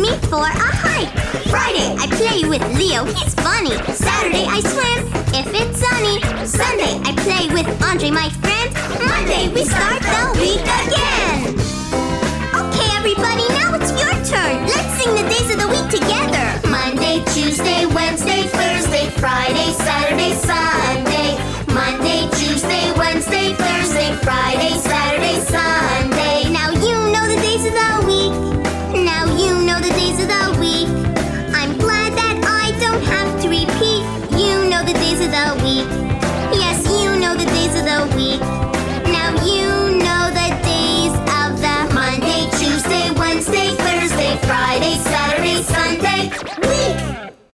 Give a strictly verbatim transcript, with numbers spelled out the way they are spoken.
me for a hike. Friday, I play with Leo, he's funny. Saturday, I swim if it's sunny. Sunday, I play with Andre, my friend. Monday, we start the week again. Okay, everybody, now it's your turn. Let's sing the days of the week together. Monday, Tuesday, Wednesday, Thursday, Friday, Saturday, Sunday. Monday, Tuesday, Wednesday, Thursday, Friday, Saturday, Sunday. Now you know the days of the week. Now you know the days of the week. I'm glad that I don't have to repeat. You know the days of the week.